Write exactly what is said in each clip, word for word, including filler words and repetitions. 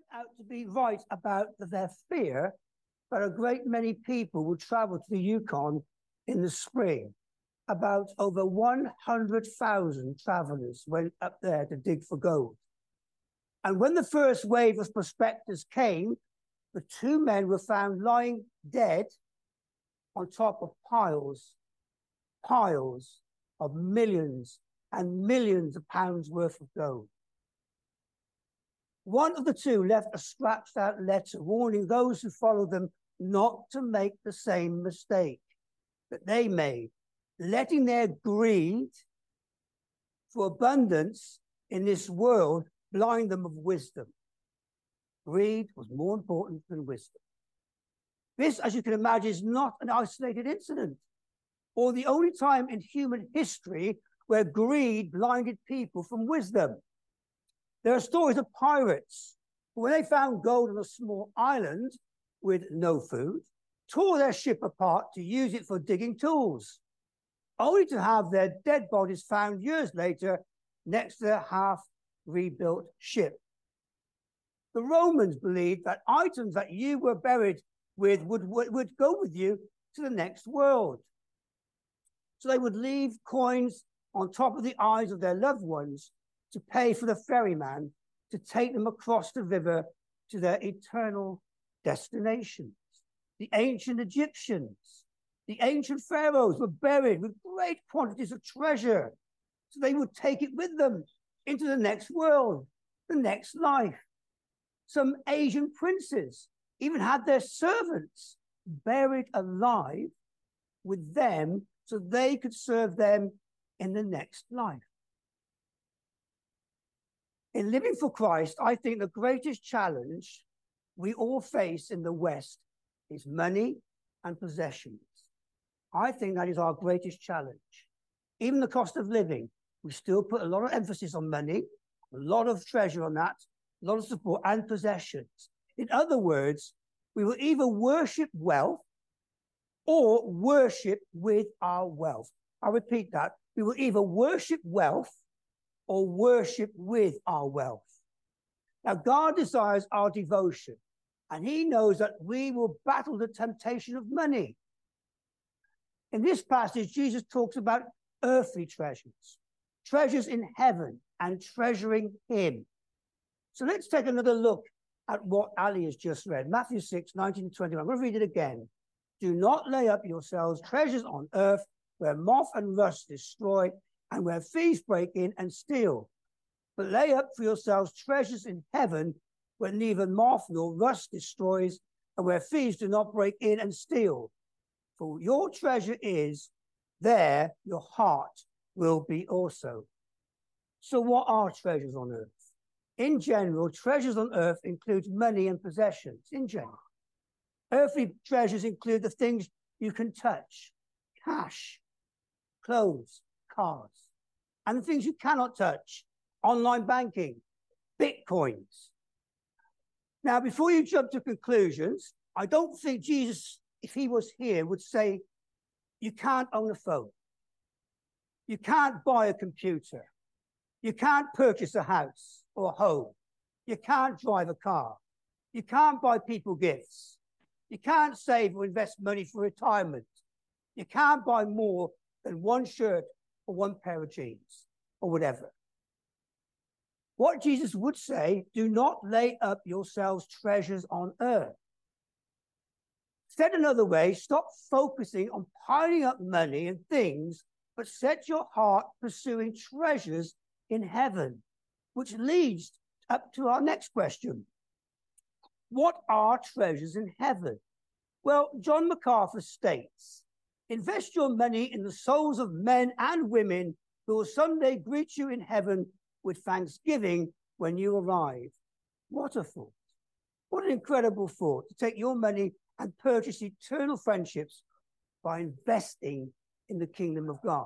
out to be right about their fear, but a great many people would travel to the Yukon in the spring. About over one hundred thousand travelers went up there to dig for gold. And when the first wave of prospectors came, the two men were found lying dead on top of piles, piles of millions and millions of pounds worth of gold. One of the two left a scratched out letter warning those who followed them not to make the same mistake that they made, letting their greed for abundance in this world blind them of wisdom. Greed was more important than wisdom. This, as you can imagine, is not an isolated incident, or the only time in human history where greed blinded people from wisdom. There are stories of pirates who, when they found gold on a small island with no food, tore their ship apart to use it for digging tools, only to have their dead bodies found years later next to their half-rebuilt ship. The Romans believed that items that you were buried with would, would, would go with you to the next world. So they would leave coins on top of the eyes of their loved ones to pay for the ferryman to take them across the river to their eternal destinations. The ancient Egyptians, the ancient pharaohs were buried with great quantities of treasure, so they would take it with them into the next world, the next life. Some Asian princes even had their servants buried alive with them so they could serve them in the next life. In living for Christ, I think the greatest challenge we all face in the West is money and possessions. I think that is our greatest challenge. Even the cost of living, we still put a lot of emphasis on money, a lot of treasure on that, a lot of support and possessions. In other words, we will either worship wealth or worship with our wealth. I'll repeat that. We will either worship wealth or worship with our wealth. Now, God desires our devotion, and he knows that we will battle the temptation of money. In this passage, Jesus talks about earthly treasures, treasures in heaven, and treasuring him. So let's take another look at what Ali has just read. Matthew six, nineteen to twenty-one. I'm going to read it again. Do not lay up yourselves treasures on earth where moth and rust destroy and where thieves break in and steal. But lay up for yourselves treasures in heaven where neither moth nor rust destroys and where thieves do not break in and steal. For your treasure is there, your heart will be also. So what are treasures on earth? In general, treasures on earth include money and possessions, in general. Earthly treasures include the things you can touch, cash, clothes, cars, and the things you cannot touch, online banking, bitcoins. Now, before you jump to conclusions, I don't think Jesus, if he was here, would say, you can't own a phone. You can't buy a computer. You can't purchase a house or a home. You can't drive a car. You can't buy people gifts. You can't save or invest money for retirement. You can't buy more than one shirt or one pair of jeans or whatever. What Jesus would say, do not lay up yourselves treasures on earth. Said another way, stop focusing on piling up money and things, but set your heart pursuing treasures in heaven, which leads up to our next question. What are treasures in heaven? Well, John MacArthur states, invest your money in the souls of men and women who will someday greet you in heaven with thanksgiving when you arrive. What a thought. What an incredible thought to take your money and purchase eternal friendships by investing in the kingdom of God.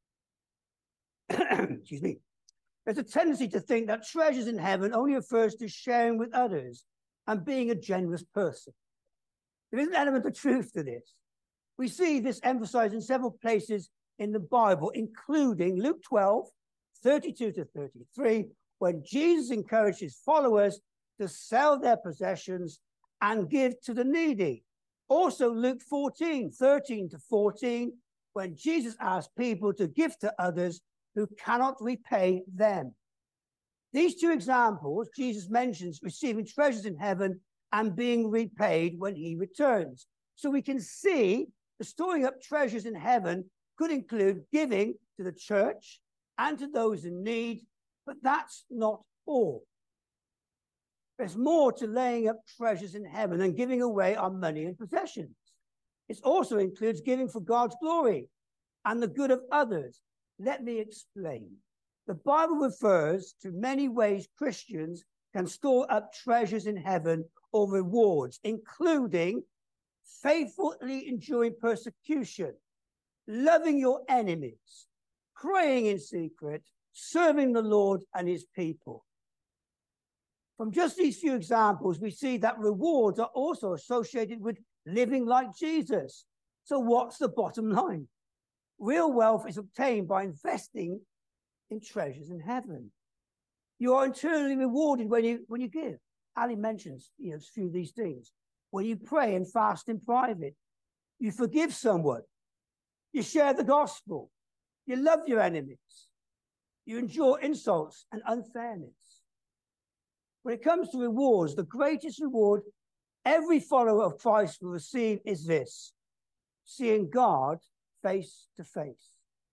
Excuse me. There's a tendency to think that treasures in heaven only refers to sharing with others and being a generous person. There is an element of truth to this. We see this emphasized in several places in the Bible, including Luke twelve, thirty-two to thirty-three, when Jesus encouraged his followers to sell their possessions and give to the needy. Also, Luke fourteen, thirteen to fourteen, when Jesus asked people to give to others who cannot repay them. These two examples, Jesus mentions receiving treasures in heaven and being repaid when he returns. So we can see the storing up treasures in heaven could include giving to the church and to those in need, but that's not all. There's more to laying up treasures in heaven than giving away our money and possessions. It also includes giving for God's glory and the good of others. Let me explain. The Bible refers to many ways Christians can store up treasures in heaven or rewards, including faithfully enduring persecution, loving your enemies, praying in secret, serving the Lord and his people. From just these few examples, we see that rewards are also associated with living like Jesus. So what's the bottom line? Real wealth is obtained by investing in treasures in heaven. You are eternally rewarded when you when you give. Ali mentions you know, a few of these things. When you pray and fast in private, you forgive someone, you share the gospel, you love your enemies, you endure insults and unfairness. When it comes to rewards, the greatest reward every follower of Christ will receive is this: seeing God face to face.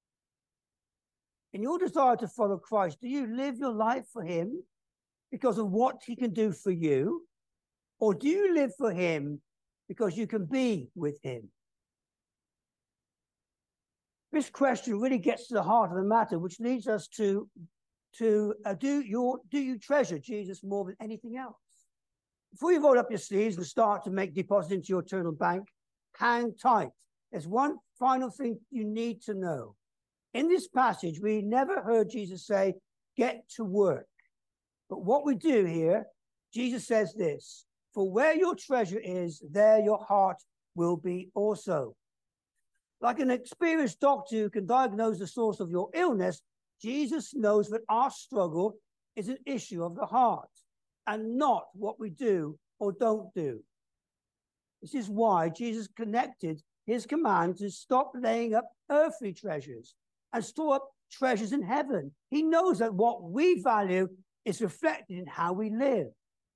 In your desire to follow Christ, do you live your life for him because of what he can do for you? Or do you live for him because you can be with him? This question really gets to the heart of the matter, which leads us to, to uh, do, your, do you treasure Jesus more than anything else? Before you roll up your sleeves and start to make deposits into your eternal bank, hang tight. There's one final thing you need to know. In this passage, we never heard Jesus say, get to work. But what we do here, Jesus says this: for where your treasure is, there your heart will be also. Like an experienced doctor who can diagnose the source of your illness, Jesus knows that our struggle is an issue of the heart and not what we do or don't do. This is why Jesus connected his command to stop laying up earthly treasures and store up treasures in heaven. He knows that what we value is reflected in how we live.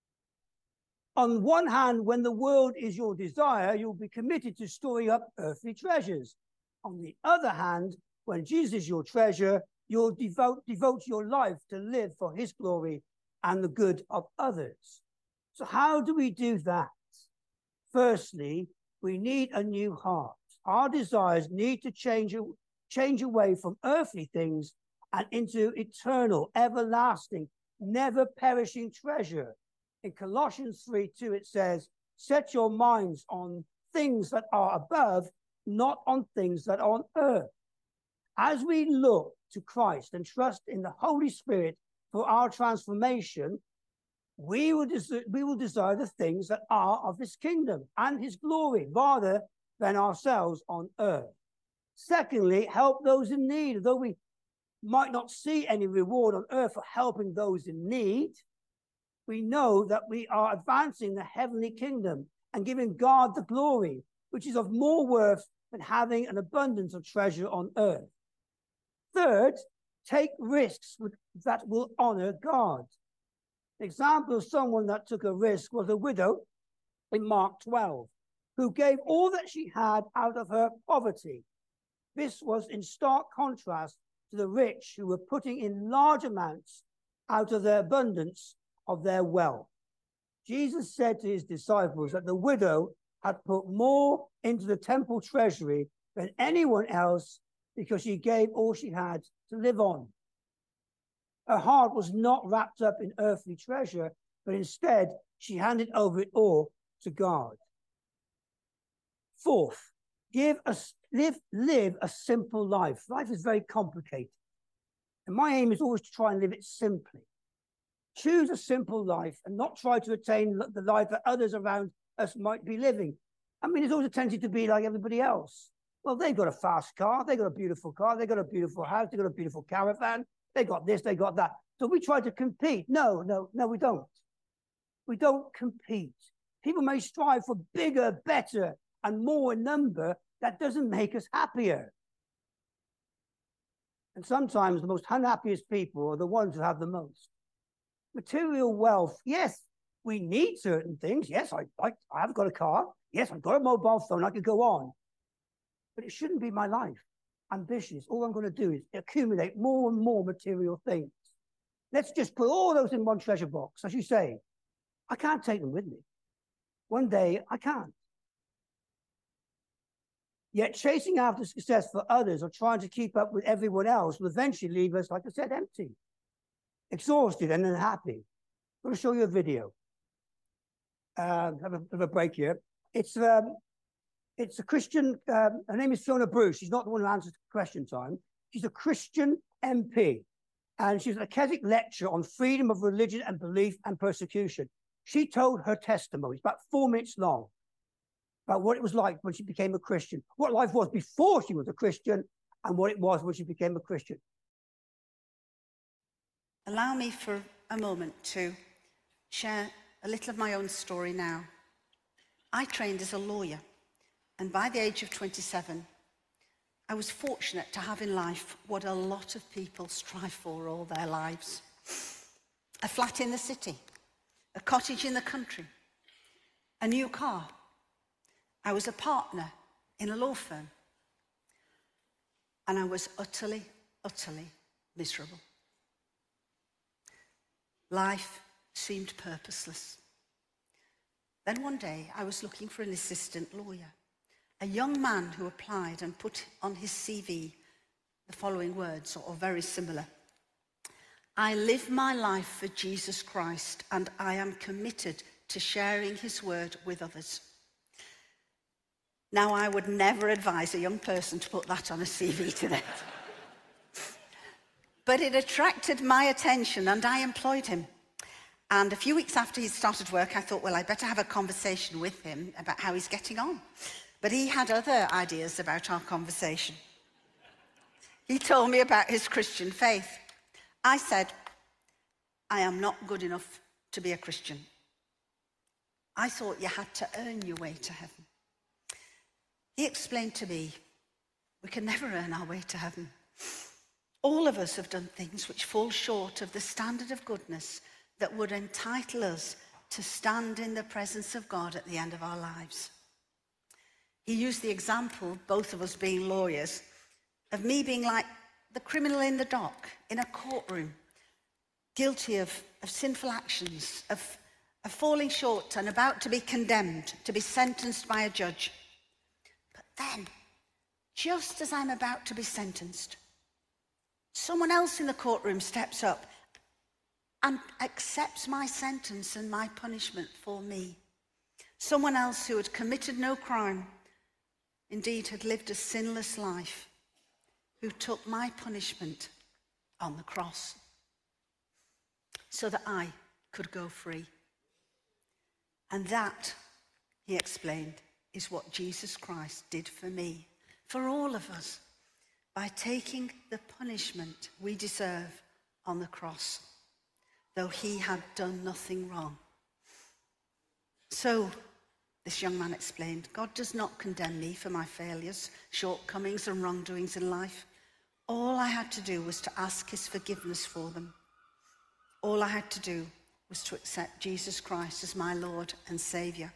On one hand, when the world is your desire, you'll be committed to storing up earthly treasures. On the other hand, when Jesus is your treasure, you'll devote, devote your life to live for his glory and the good of others. So how do we do that? Firstly, we need a new heart. Our desires need to change, change away from earthly things and into eternal, everlasting, never perishing treasure. In Colossians three two, it says, set your minds on things that are above, not on things that are on earth. As we look to Christ and trust in the Holy Spirit for our transformation, we will, des- we will desire the things that are of his kingdom and his glory rather than ourselves on earth. Secondly, help those in need. Though we might not see any reward on earth for helping those in need, we know that we are advancing the heavenly kingdom and giving God the glory, which is of more worth than having an abundance of treasure on earth. Third, take risks with, that will honor God. An example of someone that took a risk was a widow in Mark twelve, who gave all that she had out of her poverty. This was in stark contrast to the rich, who were putting in large amounts out of their abundance of their wealth. Jesus said to his disciples that the widow had put more into the temple treasury than anyone else because she gave all she had to live on. Her heart was not wrapped up in earthly treasure, but instead she handed over it all to God. Fourth, give a, live, live a simple life. Life is very complicated. And my aim is always to try and live it simply. Choose a simple life and not try to attain the life that others around us might be living. I mean, it's always a tendency to be like everybody else. Well, they've got a fast car, they've got a beautiful car, they've got a beautiful house, they've got a beautiful caravan, they got this, they got that. So we try to compete. No, no, no, we don't. We don't compete. People may strive for bigger, better, and more in number. That doesn't make us happier. And sometimes the most unhappiest people are the ones who have the most. Material wealth, yes, we need certain things. Yes, I, I, I have got a car. Yes, I've got a mobile phone. I could go on. But it shouldn't be my life. Ambitious. All I'm going to do is accumulate more and more material things. Let's just put all those in one treasure box. As you say, I can't take them with me. One day, I can't. Yet chasing after success for others or trying to keep up with everyone else will eventually leave us, like I said, empty, exhausted and unhappy. I'm going to show you a video. Uh, have, a, have a break here. It's, um, it's a Christian, um, her name is Fiona Bruce. She's not the one who answers question time. She's a Christian M P. And she's an academic lecture on freedom of religion and belief and persecution. She told her testimony, it's about four minutes long, about what it was like when she became a Christian, what life was before she was a Christian, and what it was when she became a Christian. Allow me for a moment to share a little of my own story now. I trained as a lawyer, and by the age of twenty-seven, I was fortunate to have in life what a lot of people strive for all their lives. A flat in the city, a cottage in the country, a new car. I was a partner in a law firm, and I was utterly, utterly miserable. Life seemed purposeless. Then one day I was looking for an assistant lawyer, a young man who applied and put on his C V the following words, or very similar. I live my life for Jesus Christ, and I am committed to sharing his word with others. Now, I would never advise a young person to put that on a C V today. But it attracted my attention, and I employed him. And a few weeks after he started work, I thought, well, I'd better have a conversation with him about how he's getting on. But he had other ideas about our conversation. He told me about his Christian faith. I said, I am not good enough to be a Christian. I thought you had to earn your way to heaven. He explained to me, we can never earn our way to heaven. All of us have done things which fall short of the standard of goodness that would entitle us to stand in the presence of God at the end of our lives. He used the example, both of us being lawyers, of me being like the criminal in the dock, in a courtroom, guilty of, of sinful actions, of, of falling short and about to be condemned, to be sentenced by a judge. But then, just as I'm about to be sentenced, someone else in the courtroom steps up and accepts my sentence and my punishment for me. Someone else who had committed no crime, indeed had lived a sinless life, who took my punishment on the cross so that I could go free. And that, he explained, is what Jesus Christ did for me, for all of us, by taking the punishment we deserve on the cross, though he had done nothing wrong. So, this young man explained, God does not condemn me for my failures, shortcomings and wrongdoings in life. All I had to do was to ask his forgiveness for them. All I had to do was to accept Jesus Christ as my Lord and Saviour.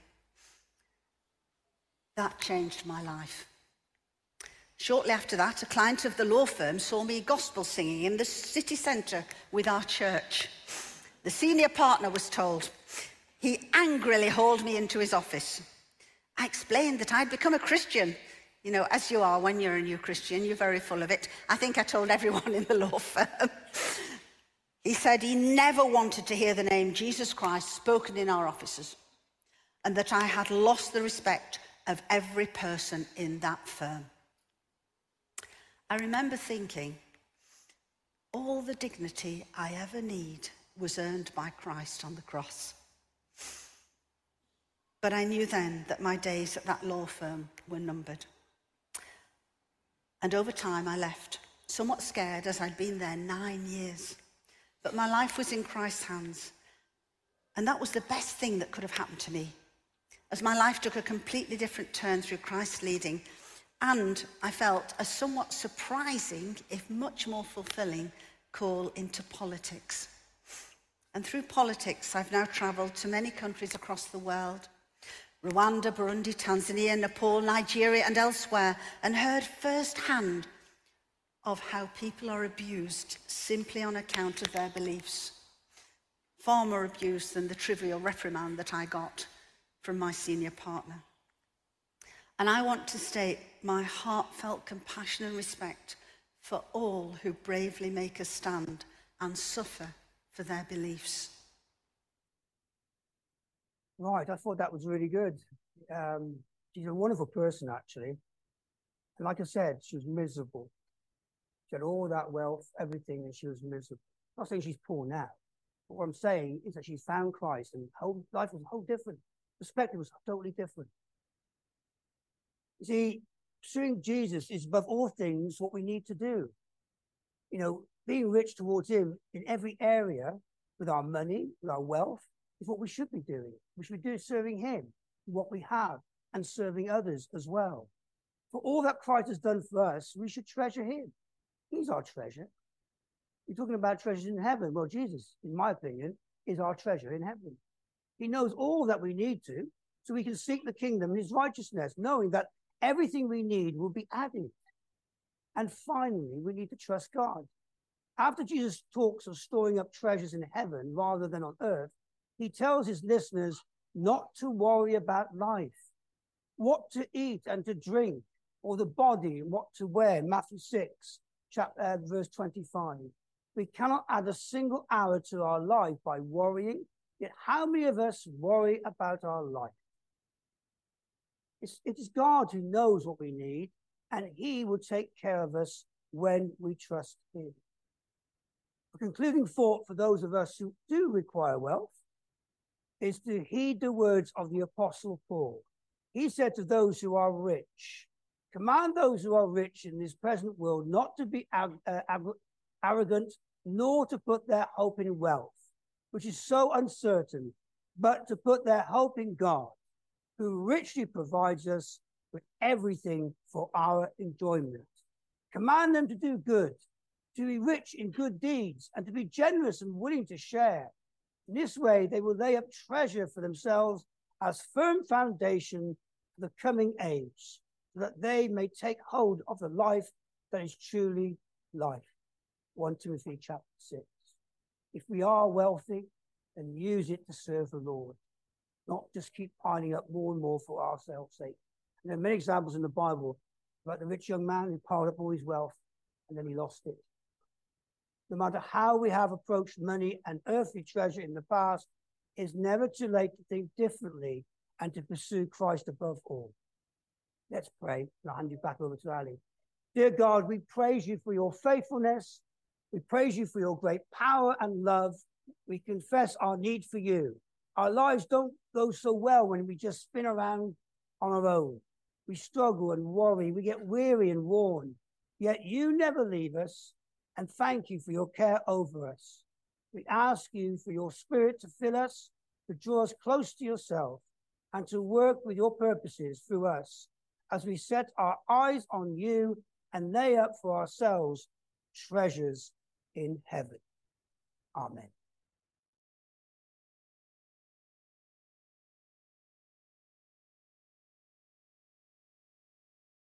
That changed my life. Shortly after that, a client of the law firm saw me gospel singing in the city centre with our church. The senior partner was told. He angrily hauled me into his office. I explained that I'd become a Christian. You know, as you are when you're a new Christian, you're very full of it. I think I told everyone in the law firm. He said he never wanted to hear the name Jesus Christ spoken in our offices, and that I had lost the respect of every person in that firm. I remember thinking, all the dignity I ever need was earned by Christ on the cross. But I knew then that my days at that law firm were numbered. And over time I left, somewhat scared as I'd been there nine years. But my life was in Christ's hands. And that was the best thing that could have happened to me, as my life took a completely different turn through Christ's leading, and I felt a somewhat surprising, if much more fulfilling, call into politics. And through politics, I've now travelled to many countries across the world, Rwanda, Burundi, Tanzania, Nepal, Nigeria, and elsewhere, and heard firsthand of how people are abused simply on account of their beliefs. Far more abuse than the trivial reprimand that I got from my senior partner. And I want to state my heartfelt compassion and respect for all who bravely make a stand and suffer for their beliefs. Right, I thought that was really good. Um, she's a wonderful person, actually. And like I said, she was miserable. She had all that wealth, everything, and she was miserable. I'm not saying she's poor now. But what I'm saying is that she found Christ, and whole life was a whole different. Perspective was totally different. You see, pursuing Jesus is above all things what we need to do. You know, being rich towards him in every area, with our money, with our wealth, is what we should be doing. We should be doing serving him, what we have, and serving others as well. For all that Christ has done for us, we should treasure him. He's our treasure. You're talking about treasures in heaven. Well, Jesus, in my opinion, is our treasure in heaven. He knows all that we need to, so we can seek the kingdom and his righteousness, knowing that everything we need will be added. And finally, we need to trust God. After Jesus talks of storing up treasures in heaven rather than on earth, he tells his listeners not to worry about life, what to eat and to drink, or the body and what to wear. Matthew six, chapter, uh, verse twenty-five. We cannot add a single hour to our life by worrying, yet how many of us worry about our life? It's, it is God who knows what we need, and he will take care of us when we trust him. A concluding thought for those of us who do require wealth is to heed the words of the Apostle Paul. He said to those who are rich, command those who are rich in this present world not to be ag- uh, ag- arrogant, nor to put their hope in wealth, which is so uncertain, but to put their hope in God, who richly provides us with everything for our enjoyment. Command them to do good, to be rich in good deeds, and to be generous and willing to share. In this way, they will lay up treasure for themselves as firm foundation for the coming age, so that they may take hold of the life that is truly life. First Timothy chapter six. If we are wealthy, then use it to serve the Lord, not just keep piling up more and more for ourselves' sake. And there are many examples in the Bible about the rich young man who piled up all his wealth and then he lost it. No matter how we have approached money and earthly treasure in the past, it's never too late to think differently and to pursue Christ above all. Let's pray, and I'll hand you back over to Ali. Dear God, we praise you for your faithfulness. We praise you for your great power and love. We confess our need for you. Our lives don't go so well when we just spin around on our own. We struggle and worry. We get weary and worn. Yet you never leave us, and thank you for your care over us. We ask you for your spirit to fill us, to draw us close to yourself, and to work with your purposes through us as we set our eyes on you and lay up for ourselves treasures in heaven. Amen.